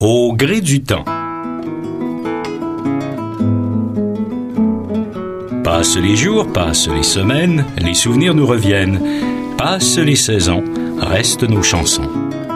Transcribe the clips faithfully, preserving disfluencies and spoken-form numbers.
Au gré du temps. Passent les jours, passent les semaines, les souvenirs nous reviennent. Passent les saisons, restent nos chansons.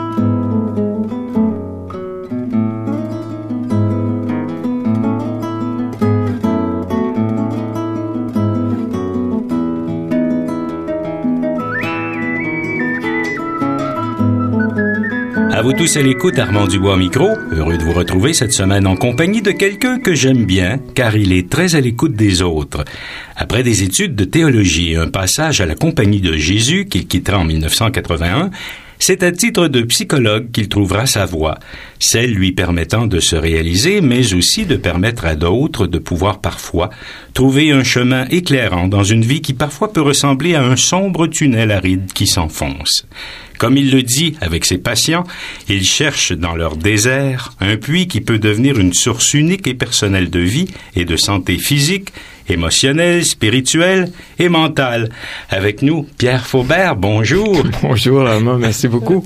À vous tous à l'écoute, Armand Dubois micro. Heureux de vous retrouver cette semaine en compagnie de quelqu'un que j'aime bien, car il est très à l'écoute des autres. Après des études de théologie et un passage à la Compagnie de Jésus qu'il quittera en dix-neuf cent quatre-vingt-un, c'est à titre de psychologue qu'il trouvera sa voie, celle lui permettant de se réaliser, mais aussi de permettre à d'autres de pouvoir parfois trouver un chemin éclairant dans une vie qui parfois peut ressembler à un sombre tunnel aride qui s'enfonce. Comme il le dit avec ses patients, ils cherchent dans leur désert un puits qui peut devenir une source unique et personnelle de vie et de santé physique, émotionnelle, spirituelle et mentale. Avec nous, Pierre Faubert, bonjour. Bonjour, Armand, merci beaucoup.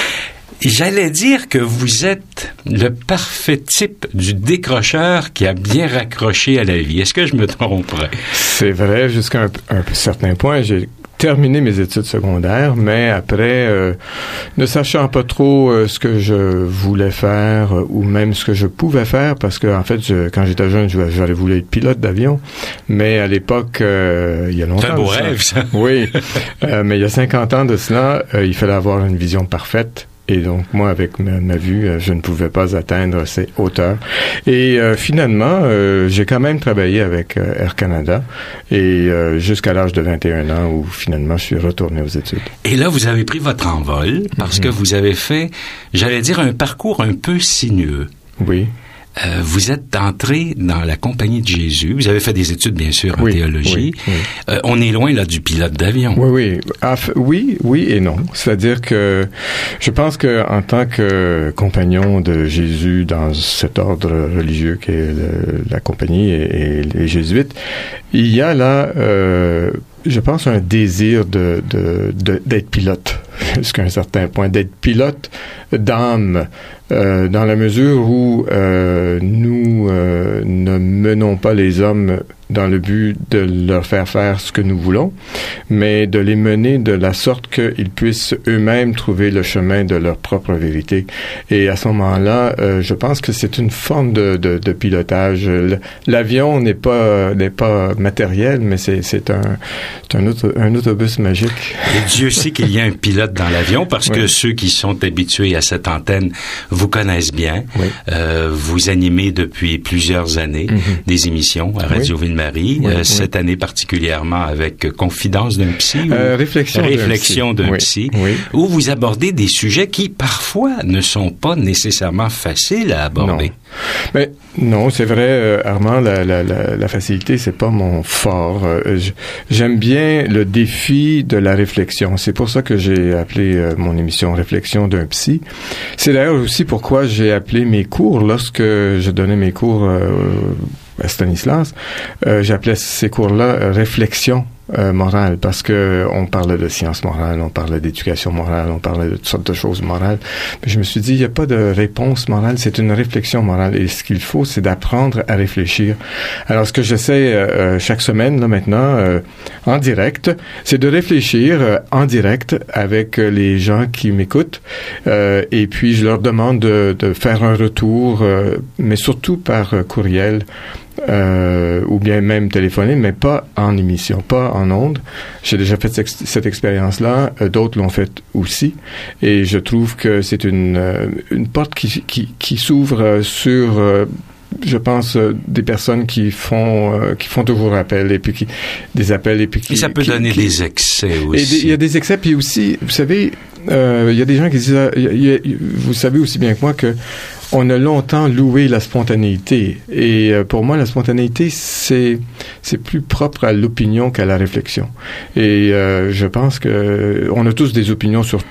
J'allais dire que vous êtes le parfait type du décrocheur qui a bien raccroché à la vie. Est-ce que je me tromperais? C'est vrai, jusqu'à un, un certain point. J'ai terminé mes études secondaires, mais après, euh, ne sachant pas trop euh, ce que je voulais faire euh, ou même ce que je pouvais faire, parce que en fait, je, quand j'étais jeune, j'aurais voulu être pilote d'avion, mais à l'époque, euh, il y a longtemps... C'est un beau rêve, ça. Oui, euh, mais il y a cinquante ans de cela, euh, il fallait avoir une vision parfaite. Et donc, moi, avec ma, ma vue, euh, je ne pouvais pas atteindre ces hauteurs. Et euh, finalement, euh, j'ai quand même travaillé avec euh, Air Canada et euh, jusqu'à l'âge de vingt et un ans où finalement, je suis retourné aux études. Et là, vous avez pris votre envol parce mm-hmm. que vous avez fait, j'allais dire, un parcours un peu sinueux. Oui. Euh, vous êtes entré dans la Compagnie de Jésus. Vous avez fait des études, bien sûr, en oui, théologie. Oui, oui. Euh, on est loin, là, du pilote d'avion. Oui, oui. Ah, f- oui, oui et non. C'est-à-dire que je pense que en tant que compagnon de Jésus dans cet ordre religieux qu'est le, la Compagnie et, et les Jésuites, il y a là, euh, je pense, un désir de, de, de d'être pilote jusqu'à un certain point, d'être pilote d'âme. Euh, dans la mesure où euh, nous euh, ne menons pas les hommes dans le but de leur faire faire ce que nous voulons, mais de les mener de la sorte qu'ils puissent eux-mêmes trouver le chemin de leur propre vérité. Et à ce moment-là, euh, je pense que c'est une forme de, de, de pilotage. L'avion n'est pas n'est pas matériel, mais c'est, c'est un, c'est un, auto, un autobus magique. Et Dieu sait qu'il y a un pilote dans l'avion, parce oui. que ceux qui sont habitués à cette antenne vous connaissent bien. Oui. Euh, vous animez depuis plusieurs années mm-hmm. des émissions à Radio oui. Ville-Marie. Oui, euh, oui. Cette année particulièrement avec Confidence d'un psy. Euh, réflexion, réflexion d'un, d'un psy. Oui. Oui. Où vous abordez des sujets qui parfois ne sont pas nécessairement faciles à aborder. Non. Mais non, c'est vrai, euh, Armand, la, la, la, la facilité, c'est pas mon fort. Euh, j'aime bien le défi de la réflexion. C'est pour ça que j'ai appelé euh, mon émission Réflexion d'un psy. C'est d'ailleurs aussi pourquoi j'ai appelé mes cours, lorsque je donnais mes cours euh, à Stanislas, euh, j'appelais ces cours-là euh, Réflexion Euh, morale, parce que on parlait de sciences morales, on parlait d'éducation morale, on parlait de toutes sortes de choses morales. Mais je me suis dit, il n'y a pas de réponse morale, c'est une réflexion morale. Et ce qu'il faut, c'est d'apprendre à réfléchir. Alors, ce que j'essaie euh, chaque semaine, là, maintenant, euh, en direct, c'est de réfléchir euh, en direct avec euh, les gens qui m'écoutent. Euh, et puis, je leur demande de, de faire un retour, euh, mais surtout par euh, courriel. Euh, ou bien même téléphoner, mais pas en émission, pas en ondes. J'ai déjà fait cette, cette expérience-là, euh, d'autres l'ont fait aussi, et je trouve que c'est une, euh, une porte qui, qui, qui s'ouvre euh, sur, euh, je pense, euh, des personnes qui font euh, qui font toujours appel, et puis qui, des appels, et puis qui... Et ça peut qui, donner qui, des excès aussi. Il y a des excès, puis aussi, vous savez, il euh, y a des gens qui disent, y a, y a, vous savez aussi bien que moi que on a longtemps loué la spontanéité. Et euh, pour moi, la spontanéité, c'est c'est plus propre à l'opinion qu'à la réflexion. Et euh, je pense que on a tous des opinions sur tout.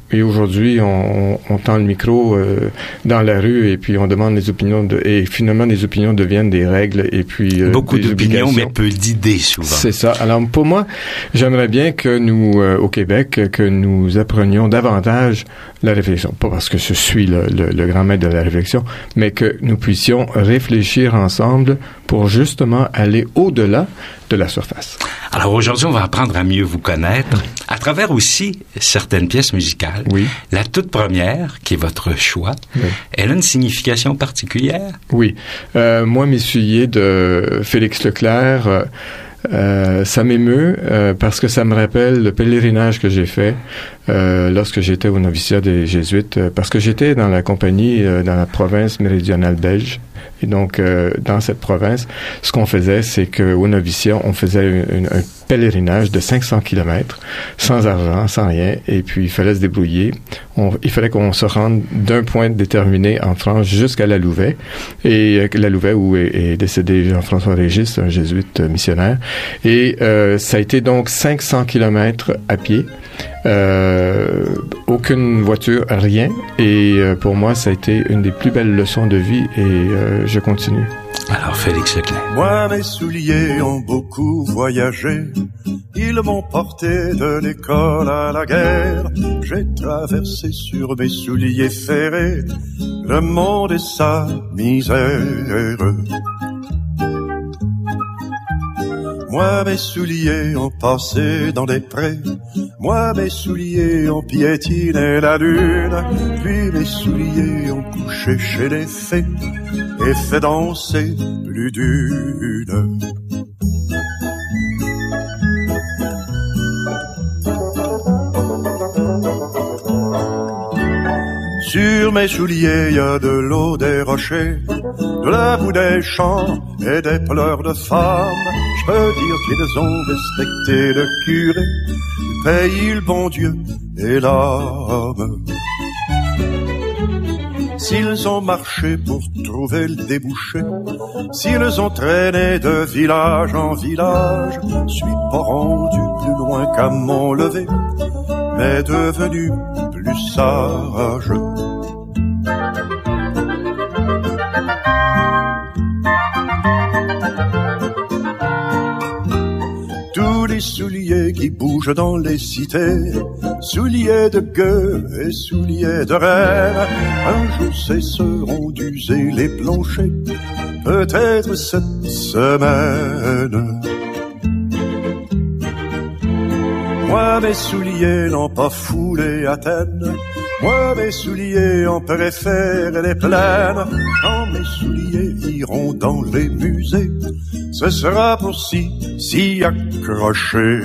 Et aujourd'hui, on, on, on tend le micro euh, dans la rue et puis on demande les opinions de, et finalement les opinions deviennent des règles et puis euh, beaucoup d'opinions mais peu d'idées souvent. C'est ça. Alors pour moi, j'aimerais bien que nous euh, au Québec que nous apprenions davantage la réflexion. Pas parce que je suis le, le, le grand maître de la réflexion, mais que nous puissions réfléchir ensemble pour justement aller au-delà de la surface. Alors aujourd'hui, on va apprendre à mieux vous connaître à travers aussi certaines pièces musicales. Oui. La toute première, qui est votre choix, oui. Elle a une signification particulière? Oui. Euh, moi, m'essuyer de Félix Leclerc, euh, Euh, ça m'émeut euh, parce que ça me rappelle le pèlerinage que j'ai fait euh, lorsque j'étais au noviciat des Jésuites, euh, parce que j'étais dans la compagnie euh, dans la province méridionale belge. Et donc, euh, dans cette province, ce qu'on faisait, c'est qu'au noviciat, on faisait une, un pèlerinage de cinq cents kilomètres, sans argent, sans rien, et puis il fallait se débrouiller. On, il fallait qu'on se rende d'un point déterminé en France jusqu'à la Louvet, et euh, la Louvet où est, est décédé Jean-François Régis, un jésuite missionnaire. Et euh, ça a été donc cinq cents kilomètres à pied. Euh, aucune voiture, rien. Et euh, pour moi, ça a été une des plus belles leçons de vie et euh, je continue. Alors, Félix Leclerc. Moi, mes souliers ont beaucoup voyagé. Ils m'ont porté de l'école à la guerre. J'ai traversé sur mes souliers ferrés le monde et sa misère. Moi, mes souliers ont passé dans des prés. Moi, mes souliers ont piétiné la lune. Puis mes souliers ont couché chez les fées et fait danser plus d'une. Sur mes souliers, il y a de l'eau des rochers, de la boue des champs et des pleurs de femmes. Je peux dire qu'ils ont respecté le curé, le pays, le bon Dieu et l'âme. S'ils ont marché pour trouver le débouché, s'ils ont traîné de village en village, je suis pas rendu plus loin qu'à mon lever, mais devenu plus sage. Tous les souliers qui bougent dans les cités, souliers de gueux et souliers de reine, un jour cesseront d'user les planchers, peut-être cette semaine. Moi, mes souliers n'ont pas foulé Athènes. Moi, mes souliers en préfèrent les plaines. Quand mes souliers iront dans les musées, ce sera pour s'y, s'y accrocher.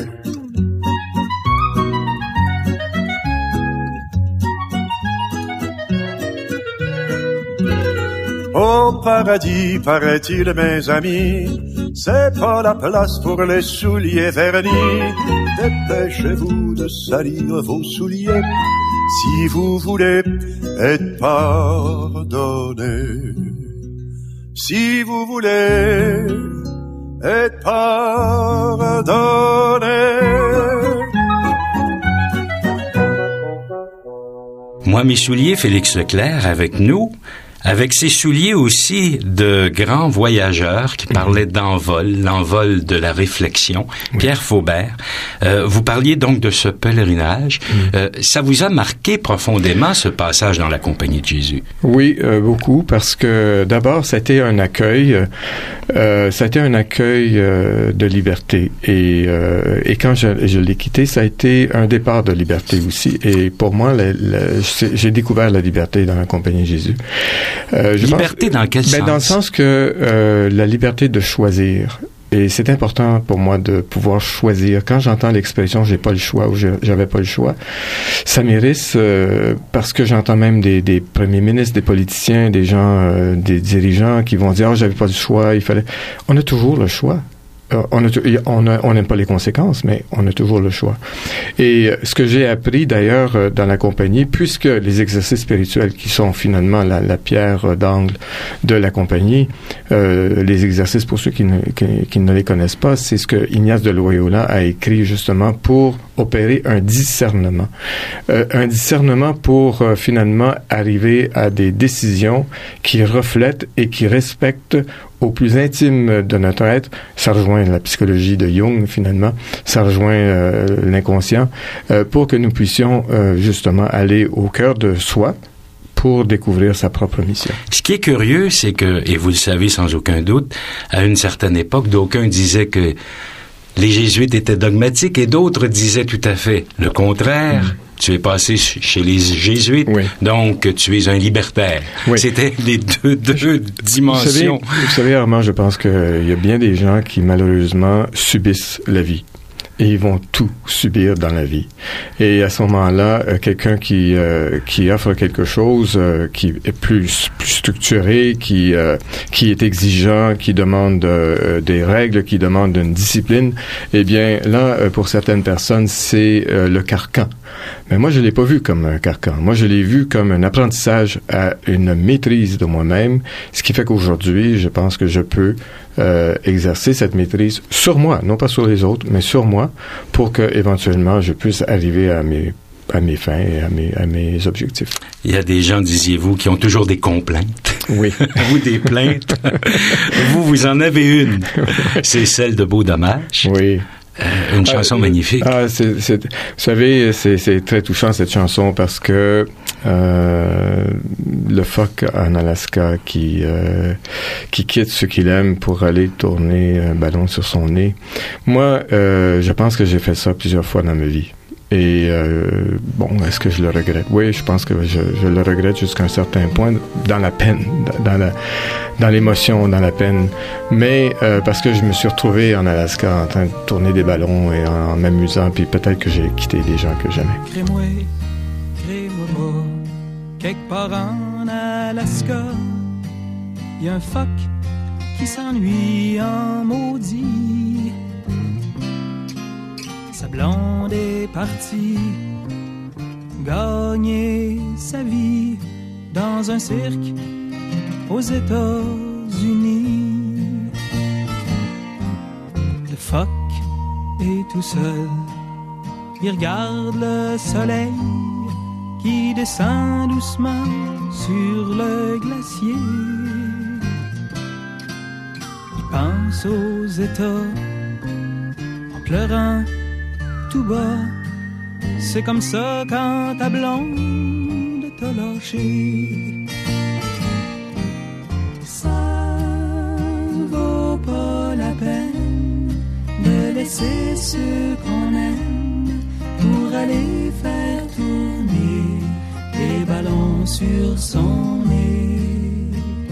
Au paradis, paraît-il, mes amis, c'est pas la place pour les souliers vernis. Dépêchez-vous de salir vos souliers si vous voulez être pardonné. Si vous voulez être pardonné. Moi, mes souliers, Félix Leclerc, avec nous, avec ses souliers aussi de grands voyageurs qui parlaient d'envol, l'envol de la réflexion, oui. Pierre Faubert. Euh, vous parliez donc de ce pèlerinage. Oui. Euh, ça vous a marqué profondément, ce passage dans la Compagnie de Jésus? Oui, euh, beaucoup, parce que d'abord, ça a été un accueil, euh, ça a été un accueil euh, de liberté. Et, euh, et quand je, je l'ai quitté, ça a été un départ de liberté aussi. Et pour moi, la, la, j'ai découvert la liberté dans la Compagnie de Jésus. Euh, je liberté pense, dans quel ben, sens? Dans le sens que euh, la liberté de choisir. Et c'est important pour moi de pouvoir choisir. Quand j'entends l'expression « j'ai pas le choix » ou « j'avais pas le choix », ça m'irrisse euh, parce que j'entends même des, des premiers ministres, des politiciens, des gens, euh, des dirigeants qui vont dire « oh, j'avais pas le choix, il fallait... » On a toujours le choix. On a, on a, on n'aime pas les conséquences, mais on a toujours le choix. Et ce que j'ai appris d'ailleurs dans la compagnie, puisque les exercices spirituels qui sont finalement la, la pierre d'angle de la compagnie, euh, les exercices pour ceux qui ne, qui, qui ne les connaissent pas, c'est ce que Ignace de Loyola a écrit justement pour opérer un discernement. Euh, un discernement pour euh, finalement arriver à des décisions qui reflètent et qui respectent au plus intime de notre être. Ça rejoint la psychologie de Jung, finalement. Ça rejoint euh, l'inconscient euh, pour que nous puissions euh, justement aller au cœur de soi pour découvrir sa propre mission. Ce qui est curieux, c'est que, et vous le savez sans aucun doute, à une certaine époque, d'aucuns disaient que les jésuites étaient dogmatiques et d'autres disaient tout à fait le contraire. Mmh. Tu es passé chez les jésuites, oui. Donc tu es un libertaire. Oui. C'était les deux, deux dimensions. Vous savez, vous savez, Armand, je pense qu'il y a bien des gens qui, malheureusement, subissent la vie. Et ils vont tout subir dans la vie. Et à ce moment-là, euh, quelqu'un qui euh, qui offre quelque chose euh, qui est plus plus structuré, qui euh, qui est exigeant, qui demande euh, des règles, qui demande une discipline, eh bien là, euh, pour certaines personnes, c'est euh, le carcan. Mais moi, je l'ai pas vu comme un carcan. Moi, je l'ai vu comme un apprentissage à une maîtrise de moi-même, ce qui fait qu'aujourd'hui, je pense que je peux euh, exercer cette maîtrise sur moi, non pas sur les autres, mais sur moi, pour que éventuellement je puisse arriver à mes à mes fins et à mes à mes objectifs. Il y a des gens, disiez-vous, qui ont toujours des complaintes. Oui. Ou des plaintes. vous, vous en avez une. C'est celle de Beau Dommage. Oui. Euh, une chanson ah, magnifique. Ah, c'est, c'est, vous savez, c'est, c'est très touchant cette chanson parce que euh, le phoque en Alaska qui euh, qui quitte ce qu'il aime pour aller tourner un ballon sur son nez. Moi, euh, je pense que j'ai fait ça plusieurs fois dans ma vie. Et euh, bon, est-ce que je le regrette? Oui, je pense que je, je le regrette jusqu'à un certain point, dans la peine, dans la, dans l'émotion, dans la peine. Mais euh, parce que je me suis retrouvé en Alaska en train de tourner des ballons et en, en m'amusant, puis peut-être que j'ai quitté des gens que j'aimais. Crée-moi, crée-moi pas, quelque part en Alaska, il y a un phoque qui s'ennuie en maudit. Sa blonde est partie gagner sa vie dans un cirque aux États-Unis. Le phoque est tout seul, il regarde le soleil qui descend doucement sur le glacier. Il pense aux États en pleurant tout bas, c'est comme ça quand ta blonde t'a lâché. Ça vaut pas la peine de laisser ceux qu'on aime pour aller faire tourner des ballons sur son nez.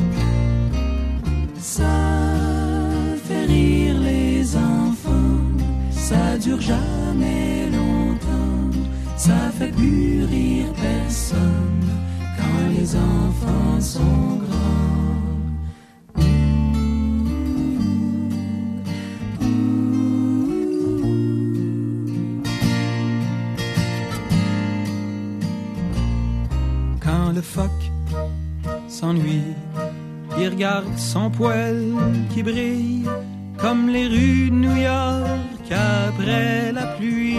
Ça fait rire les enfants, ça dure jamais longtemps, ça fait plus rire personne quand les enfants sont grands. Mmh, mmh. Quand le phoque s'ennuie, il regarde son poil qui brille comme les rues de New York après la pluie.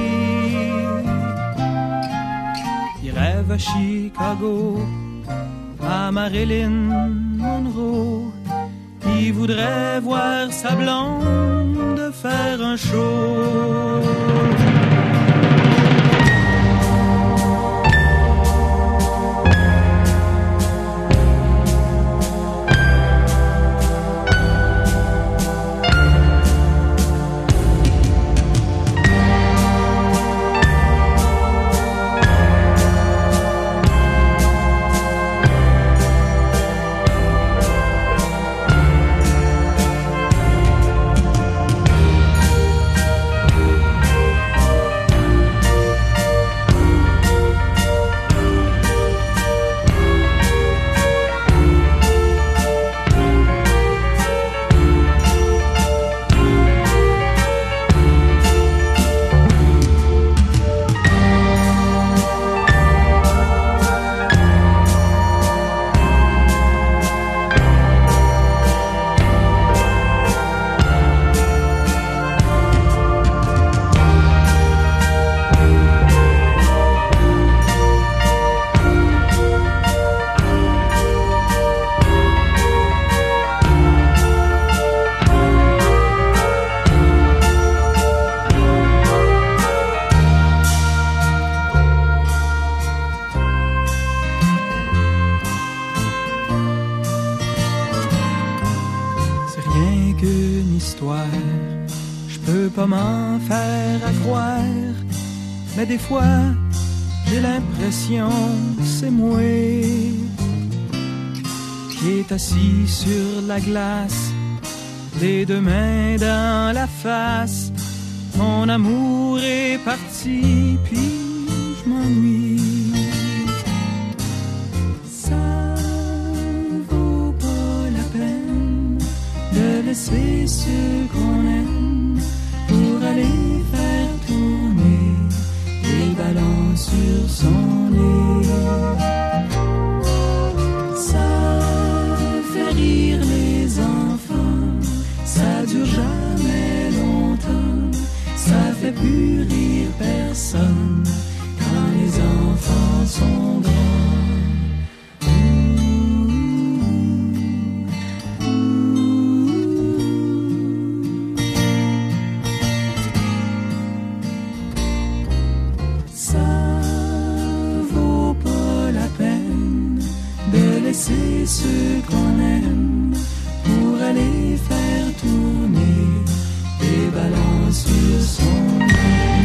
Il rêve à Chicago, à Marilyn Monroe. Il voudrait voir sa blonde faire un show. une histoire. Je peux pas m'en faire à croire, mais des fois, j'ai l'impression que c'est moi qui est assis sur la glace, les deux mains dans la face. Mon amour est parti, puis je m'ennuie. Ça vaut pas la peine de laisser ceux qu'on aime pour aller faire tourner les ballons sur son nez. Ça fait rire les enfants, ça dure jamais longtemps, ça fait plus rire personne quand les enfants sont grands. C'est ceux qu'on aime pour aller faire tourner des ballons sur son nez.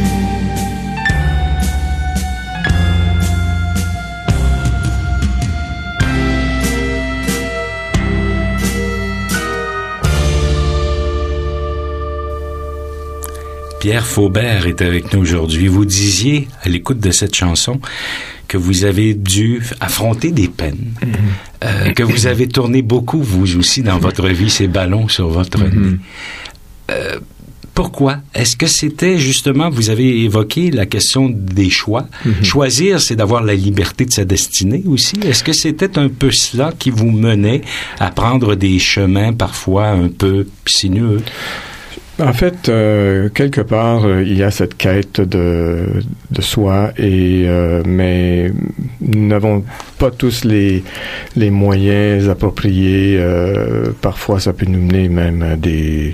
Pierre Faubert est avec nous aujourd'hui. Vous disiez, à l'écoute de cette chanson, que vous avez dû affronter des peines, mm-hmm. euh, que vous avez tourné beaucoup, vous aussi, dans votre vie, ces ballons sur votre mm-hmm. nez. Euh, pourquoi? Est-ce que c'était justement, vous avez évoqué la question des choix. Mm-hmm. Choisir, c'est d'avoir la liberté de sa destinée aussi. Est-ce que c'était un peu cela qui vous menait à prendre des chemins parfois un peu sinueux? En fait, euh, quelque part, euh, il y a cette quête de, de soi, et euh, mais nous n'avons pas tous les, les moyens appropriés. Euh, parfois, ça peut nous mener même à des,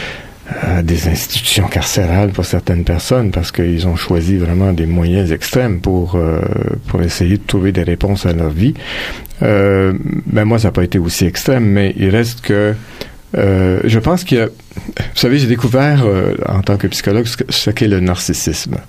à des institutions carcérales pour certaines personnes, parce qu'ils ont choisi vraiment des moyens extrêmes pour, euh, pour essayer de trouver des réponses à leur vie. Euh, ben moi, ça n'a pas été aussi extrême, mais il reste que Euh, je pense qu'il y a... Vous savez, j'ai découvert euh, en tant que psychologue ce, que, ce qu'est le narcissisme.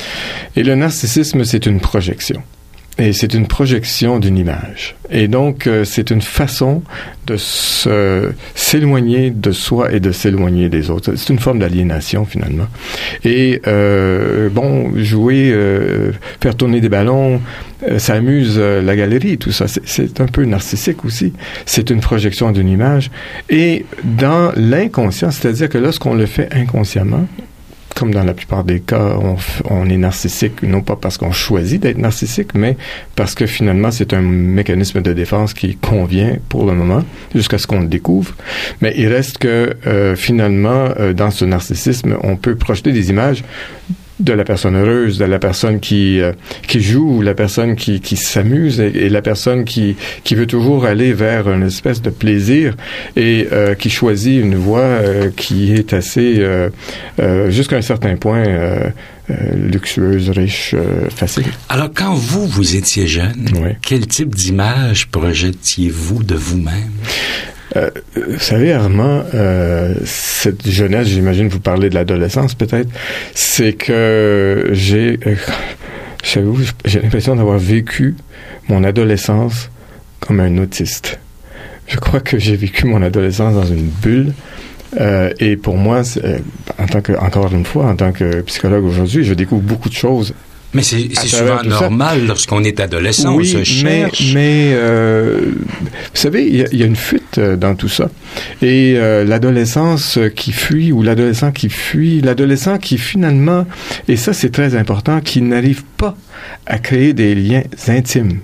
Et le narcissisme, c'est une projection. Et c'est une projection d'une image. Et donc, euh, c'est une façon de se, s'éloigner de soi et de s'éloigner des autres. C'est une forme d'aliénation, finalement. Et, euh, bon, jouer, euh, faire tourner des ballons, euh, ça amuse euh, la galerie, tout ça. C'est, c'est un peu narcissique aussi. C'est une projection d'une image. Et dans l'inconscient, c'est-à-dire que lorsqu'on le fait inconsciemment, comme dans la plupart des cas, on, on est narcissique, non pas parce qu'on choisit d'être narcissique, mais parce que finalement, c'est un mécanisme de défense qui convient pour le moment, jusqu'à ce qu'on le découvre. Mais il reste que, euh, finalement, euh, dans ce narcissisme, on peut projeter des images de la personne heureuse, de la personne qui euh, qui joue, la personne qui qui s'amuse, et, et la personne qui qui veut toujours aller vers une espèce de plaisir, et euh, qui choisit une voie euh, qui est assez euh, euh, jusqu'à un certain point euh, euh, luxueuse, riche, euh, facile. Alors, quand vous vous étiez jeune, oui. Quel type d'image projetiez-vous de vous-même? Euh, vous savez, Armand, euh, cette jeunesse, j'imagine vous parlez de l'adolescence peut-être, c'est que j'ai, euh, savez-vous, j'ai l'impression d'avoir vécu mon adolescence comme un autiste. Je crois que j'ai vécu mon adolescence dans une bulle. Euh, et pour moi, euh, en tant que, encore une fois, en tant que psychologue aujourd'hui, je découvre beaucoup de choses. Mais c'est, c'est souvent normal ça. Lorsqu'on est adolescent, oui, on se cherche. Mais, mais euh, vous savez, il y, y a une fuite dans tout ça. Et euh, l'adolescence qui fuit, ou l'adolescent qui fuit, l'adolescent qui finalement, et ça c'est très important, qui n'arrive pas à créer des liens intimes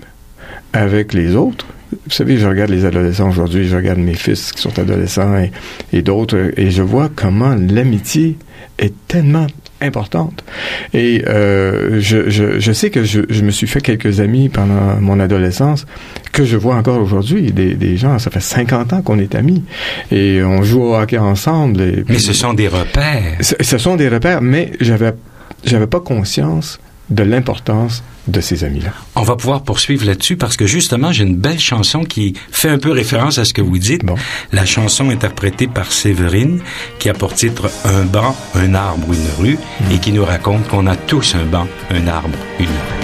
avec les autres. Vous savez, je regarde les adolescents aujourd'hui, je regarde mes fils qui sont adolescents et, et d'autres, et je vois comment l'amitié est tellement importante. Et euh, je, je, je sais que je, je me suis fait quelques amis pendant mon adolescence que je vois encore aujourd'hui. Des, des gens, ça fait cinquante ans qu'on est amis et on joue au hockey ensemble. Et, mais ce sont des repères. Ce, ce sont des repères, mais j'avais, j'avais pas conscience de l'importance de ces amis-là. On va pouvoir poursuivre là-dessus parce que justement, j'ai une belle chanson qui fait un peu référence à ce que vous dites. Bon. La chanson interprétée par Séverine qui a pour titre « Un banc, un arbre, une rue mmh. » et qui nous raconte qu'on a tous un banc, un arbre, une rue.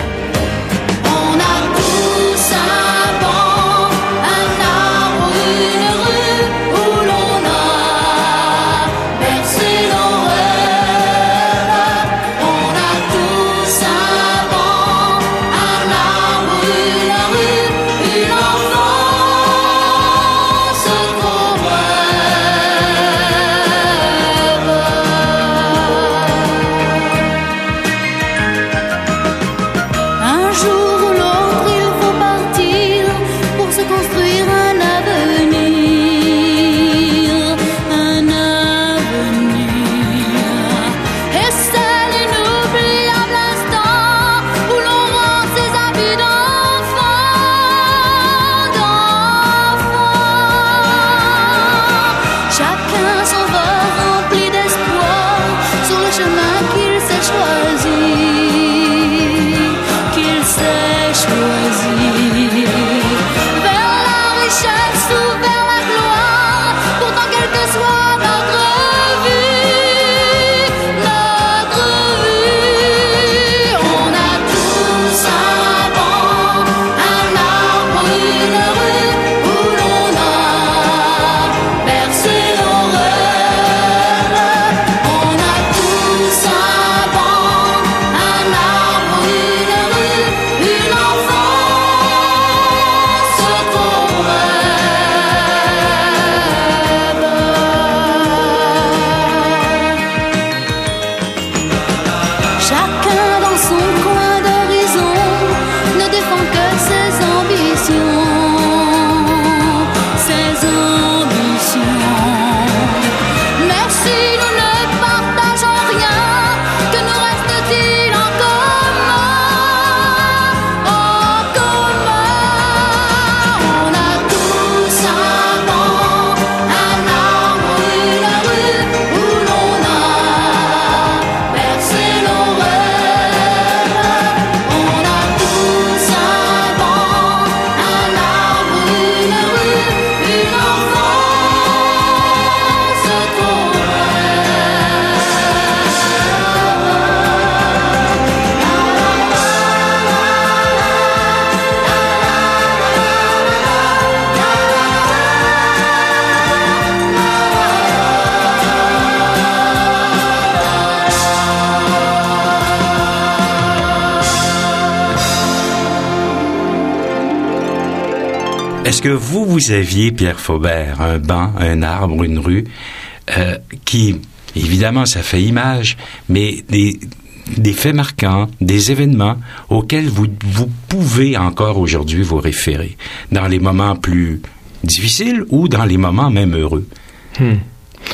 Est-ce que vous, vous aviez, Pierre Faubert, un banc, un arbre, une rue, euh, qui, évidemment, ça fait image, mais des, des faits marquants, des événements auxquels vous, vous pouvez encore aujourd'hui vous référer, dans les moments plus difficiles ou dans les moments même heureux? Hmm. Vous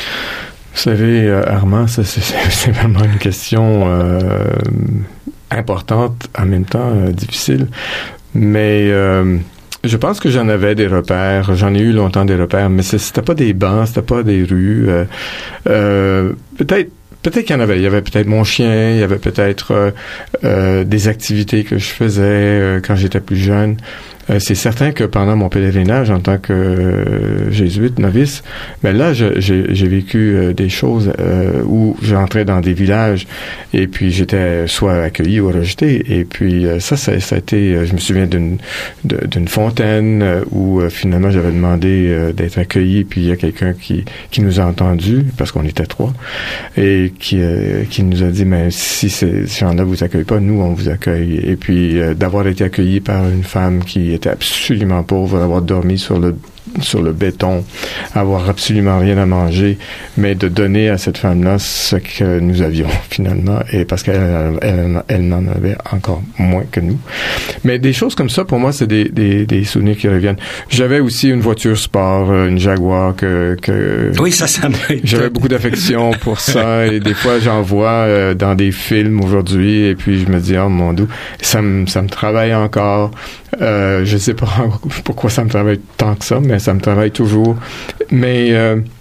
savez, euh, Armand, ça, c'est, c'est vraiment une question euh, importante, en même temps euh, difficile, mais... Euh, je pense que j'en avais des repères. J'en ai eu longtemps des repères, mais c'était pas des bancs, c'était pas des rues. Euh, euh, peut-être, peut-être qu'il y en avait. Il y avait peut-être mon chien, il y avait peut-être euh, euh, des activités que je faisais euh, quand j'étais plus jeune. Euh, c'est certain que pendant mon pèlerinage en tant que euh, jésuite, novice, ben là, je, j'ai, j'ai vécu euh, des choses euh, où j'entrais dans des villages et puis j'étais soit accueilli ou rejeté. Et puis euh, ça, ça, ça a été, euh, je me souviens d'une, de, d'une fontaine euh, où euh, finalement j'avais demandé euh, d'être accueilli, puis il y a quelqu'un qui, qui nous a entendus, parce qu'on était trois, et qui, euh, qui nous a dit, mais si ces gens-là vous accueillent pas, nous, on vous accueille. Et puis euh, d'avoir été accueilli par une femme qui était absolument pauvre, avoir dormi sur le sur le béton, avoir absolument rien à manger, mais de donner à cette femme-là ce que nous avions finalement, et parce qu'elle elle, elle n'en avait encore moins que nous. Mais des choses comme ça, pour moi, c'est des, des, des souvenirs qui reviennent. J'avais aussi une voiture sport, une Jaguar que, que oui, ça, ça m'a été... J'avais beaucoup d'affection pour ça, et des fois, j'en vois euh, dans des films aujourd'hui, et puis je me dis, oh mon Dieu, ça me, ça me travaille encore. Euh, je sais pas pourquoi ça me travaille tant que ça, mais ça me travaille toujours. Mais euh,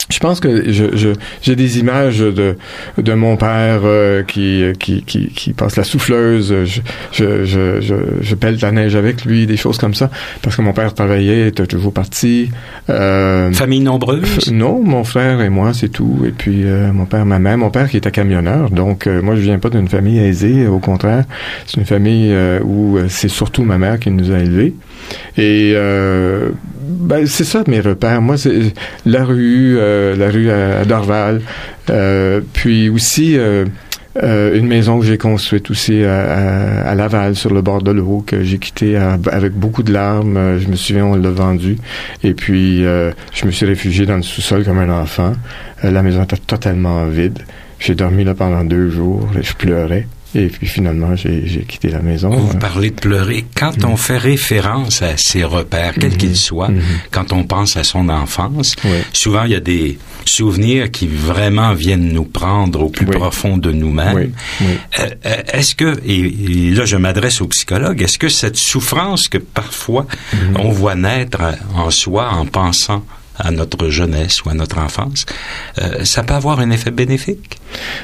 Je pense que je, je j'ai des images de de mon père euh, qui, qui qui qui passe la souffleuse. Je je je je, je pèle la neige avec lui, des choses comme ça, parce que mon père travaillait, était toujours parti. Euh, Famille nombreuse? F- non, mon frère et moi, c'est tout. Et puis euh, mon père, ma mère, mon père qui était camionneur. Donc euh, moi, je viens pas d'une famille aisée. Au contraire, c'est une famille euh, où c'est surtout ma mère qui nous a élevés. Et euh, ben, c'est ça mes repères. Moi, c'est la rue, euh, la rue à, à Dorval, euh, puis aussi euh, euh, une maison que j'ai construite aussi à, à, à Laval, sur le bord de l'eau, que j'ai quitté à, avec beaucoup de larmes. Je me souviens, on l'a vendu. Et puis, euh, je me suis réfugié dans le sous-sol comme un enfant. Euh, la maison était totalement vide. J'ai dormi là pendant deux jours. Et je pleurais. Et puis finalement, j'ai, j'ai quitté la maison. Vous parlez de pleurer. Quand mmh. on fait référence à ses repères, quels mmh. qu'ils soient, mmh. quand on pense à son enfance, oui. souvent il y a des souvenirs qui vraiment viennent nous prendre au plus oui. profond de nous-mêmes. Oui. Oui. Euh, est-ce que, et, et là je m'adresse aux psychologues, est-ce que cette souffrance que parfois mmh. on voit naître en soi en pensant à notre jeunesse ou à notre enfance, euh, ça peut avoir un effet bénéfique?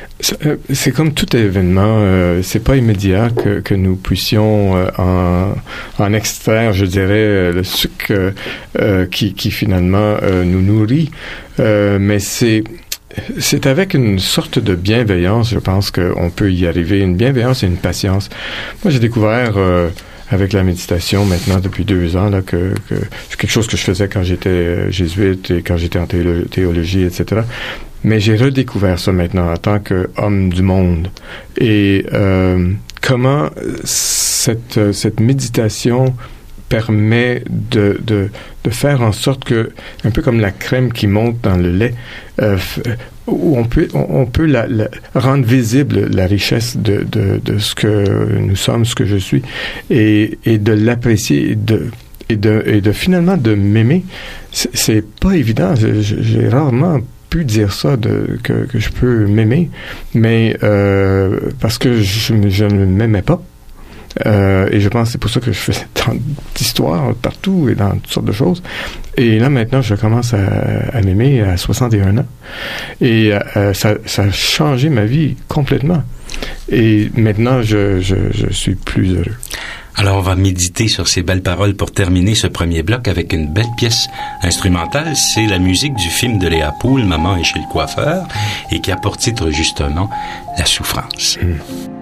C'est comme tout événement, euh, c'est pas immédiat que, que nous puissions euh, en, en extraire, je dirais, le sucre euh, qui, qui finalement euh, nous nourrit, euh, mais c'est c'est avec une sorte de bienveillance, je pense qu'on peut y arriver, une bienveillance et une patience. Moi, j'ai découvert euh, avec la méditation maintenant depuis deux ans là que, que c'est quelque chose que je faisais quand j'étais jésuite et quand j'étais en théolo- théologie, et cetera. Mais j'ai redécouvert ça maintenant en tant qu'homme du monde. Et euh, comment cette, cette méditation permet de, de, de faire en sorte que, un peu comme la crème qui monte dans le lait, euh, où on peut, on, on peut la, la, rendre visible la richesse de, de, de ce que nous sommes, ce que je suis, et, et de l'apprécier, et de, et de, et de finalement de m'aimer. C'est, c'est pas évident. J'ai, j'ai rarement pu dire ça, de, que, que je peux m'aimer, mais euh, parce que je, je ne m'aimais pas. Euh, et je pense que c'est pour ça que je fais tant d'histoires partout et dans toutes sortes de choses. Et là, maintenant, je commence à, à m'aimer à soixante et un ans. Et euh, ça, ça a changé ma vie complètement. Et maintenant, je, je, je suis plus heureux. Alors, on va méditer sur ces belles paroles pour terminer ce premier bloc avec une belle pièce instrumentale. C'est la musique du film de Léa Poul, Maman est chez le coiffeur, et qui a pour titre justement La souffrance. Mmh.